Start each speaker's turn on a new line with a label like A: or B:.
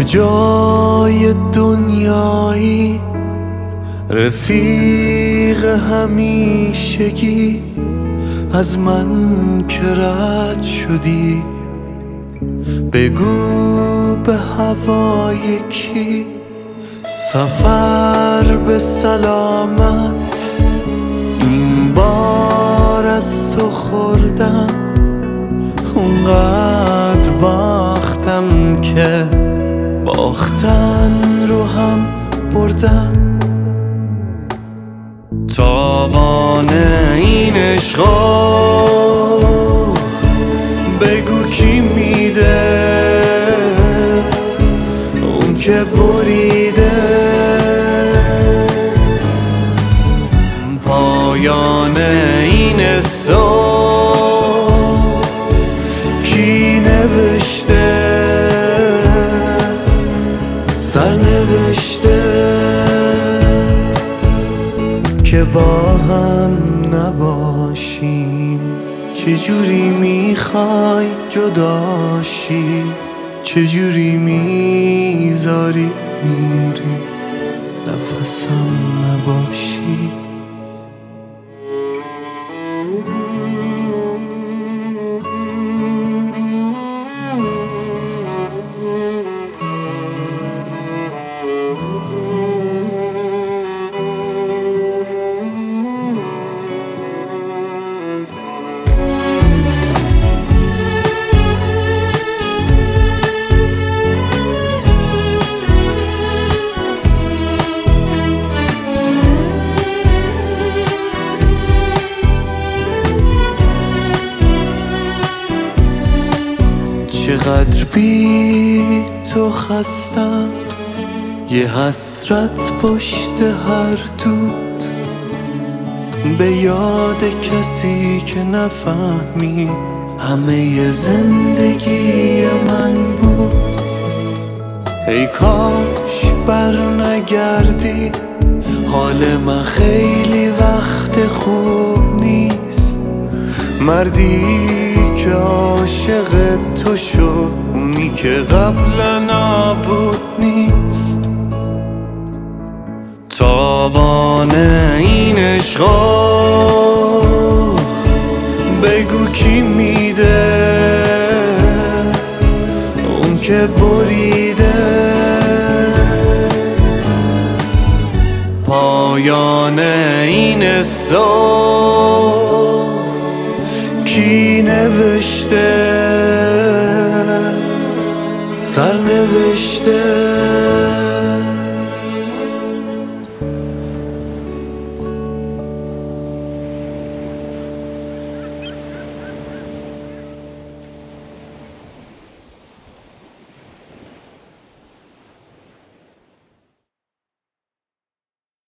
A: کجای دنیایی رفیق همیشگی از من که رد شدی؟ بگو به هوای کی سفر به سلامت این بار از تو خوردم. اونقدر باختم که باختن رو هم بردم. تاوان این عشقا بگو کی میده؟ اون که بریده پایان این حسا کی نوشته؟ سرنوشته که با هم نباشیم. چجوری میخوای جداشی؟ چجوری میذاری میری نفسم نباشی؟ چقدر بی تو خستم، یه حسرت پشت هر دود، به یاد کسی که نفهمی همه زندگی من بود. ای کاش بر نگردی، حال من خیلی وقت خوب نیست. مردی که عاشق تو شد، اونی که قبلا نبود نیست. تاوان این عشقا بگو کی میده؟ اون که بریده پایان این حسا کی نوشته؟ سرنوشته